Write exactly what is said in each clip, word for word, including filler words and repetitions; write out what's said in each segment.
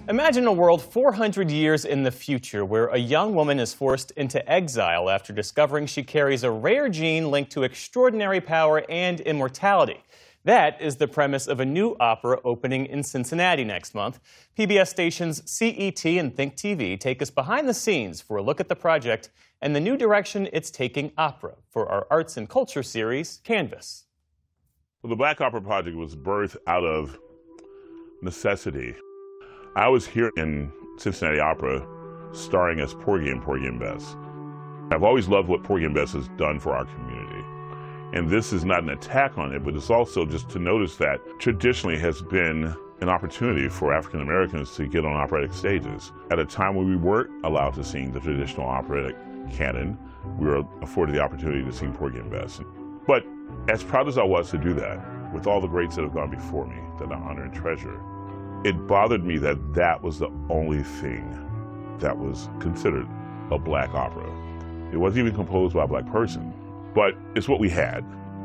Imagine a world four hundred years in the future where a young woman is forced into exile after discovering she carries a rare gene linked to extraordinary power and immortality. That is the premise of a new opera opening in Cincinnati next month. P B S stations C E T and Think T V take us behind the scenes for a look at the project and the new direction it's taking opera for our arts and culture series, Canvas. Well, the Black Opera Project was birthed out of necessity. I was here in Cincinnati Opera starring as Porgy and Porgy and Bess. I've always loved what Porgy and Bess has done for our community. And this is not an attack on it, but it's also just to notice that traditionally has been an opportunity for African Americans to get on operatic stages. At a time when we weren't allowed to sing the traditional operatic canon, we were afforded the opportunity to sing Porgy and Bess. But as proud as I was to do that, with all the greats that have gone before me, that I honor and treasure, it bothered me that that was the only thing that was considered a black opera. It wasn't even composed by a black person, but it's what we had.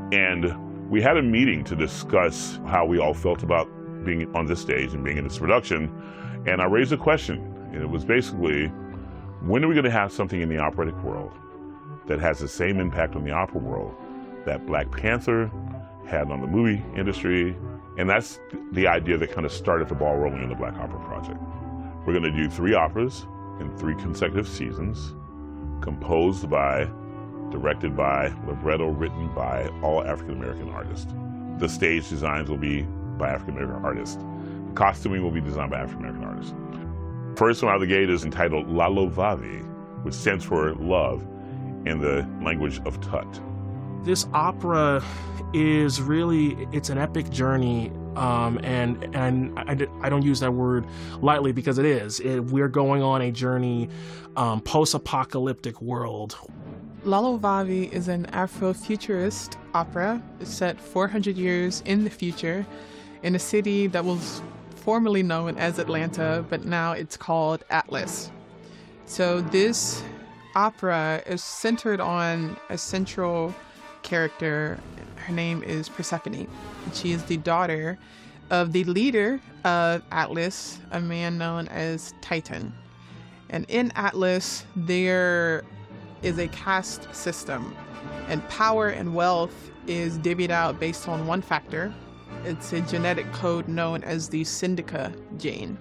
And we had a meeting to discuss how we all felt about being on this stage and being in this production. And I raised a question, and it was basically, when are we going to have something in the operatic world that has the same impact on the opera world that Black Panther had on the movie industry? And that's the idea that kind of started the ball rolling in the Black Opera Project. We're going to do three operas in three consecutive seasons, composed by, directed by, libretto written by all African-American artists. The stage designs will be by African-American artists. The costuming will be designed by African-American artists. First one out of the gate is entitled Lalo Vavi, which stands for love in the language of Tut. This opera is really, it's an epic journey, um, and and I, I don't use that word lightly because it is. It, we're going on a journey, um, post-apocalyptic world. Lalo Vavi is an Afrofuturist opera. It's set four hundred years in the future in a city that was formerly known as Atlanta, but now it's called Atlas. So this opera is centered on a central character. Her name is Persephone. She is the daughter of the leader of Atlas, a man known as Titan. And in Atlas, there is a caste system, and power and wealth is divvied out based on one factor. It's a genetic code known as the Syndica gene.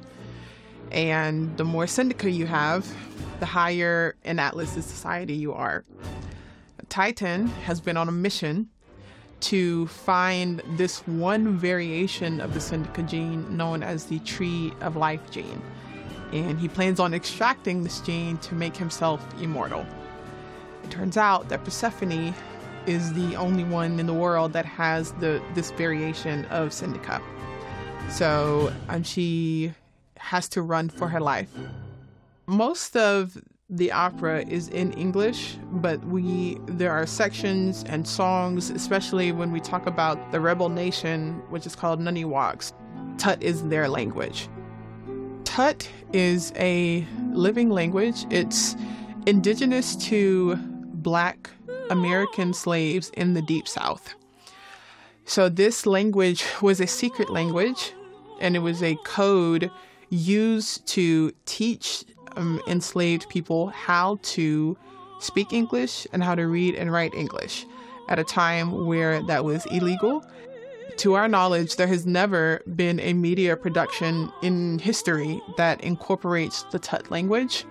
And the more Syndica you have, the higher in Atlas's society you are. Titan has been on a mission to find this one variation of the Syndica gene known as the Tree of Life gene. And he plans on extracting this gene to make himself immortal. It turns out that Persephone is the only one in the world that has the this variation of Syndica. So um, she has to run for her life. Most of the opera is in English, but we there are sections and songs, especially when we talk about the rebel nation, which is called Nuniwaks. Tut is their language. Tut is a living language. It's indigenous to Black American slaves in the Deep South. So this language was a secret language, and it was a code used to teach um, enslaved people how to speak English and how to read and write English at a time where that was illegal. To our knowledge, there has never been a media production in history that incorporates the Tut language.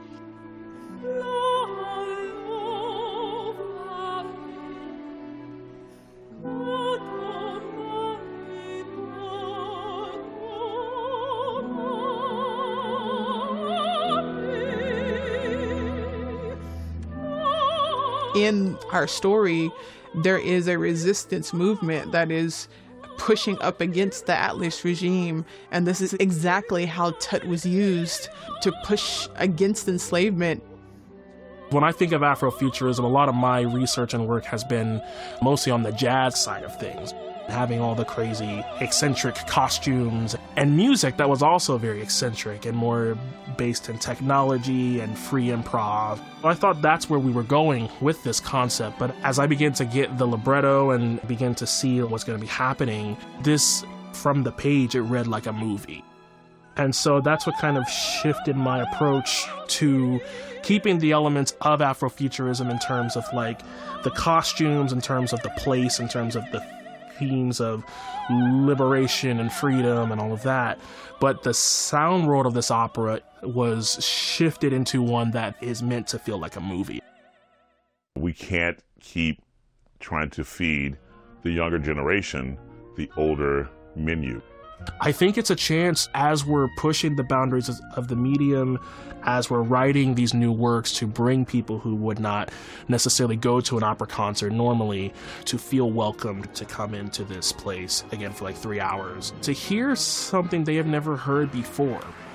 In our story, there is a resistance movement that is pushing up against the Atlas regime, and this is exactly how Tut was used to push against enslavement. When I think of Afrofuturism, a lot of my research and work has been mostly on the jazz side of things, having all the crazy eccentric costumes and music that was also very eccentric and more based in technology and free improv. I thought that's where we were going with this concept, but as I began to get the libretto and begin to see what's going to be happening, this, from the page, it read like a movie. And so that's what kind of shifted my approach to keeping the elements of Afrofuturism in terms of like the costumes, in terms of the place, in terms of the themes of liberation and freedom and all of that. But the sound world of this opera was shifted into one that is meant to feel like a movie. We can't keep trying to feed the younger generation the older menu. I think it's a chance, as we're pushing the boundaries of the medium, as we're writing these new works, to bring people who would not necessarily go to an opera concert normally to feel welcomed to come into this place again for like three hours, to hear something they have never heard before.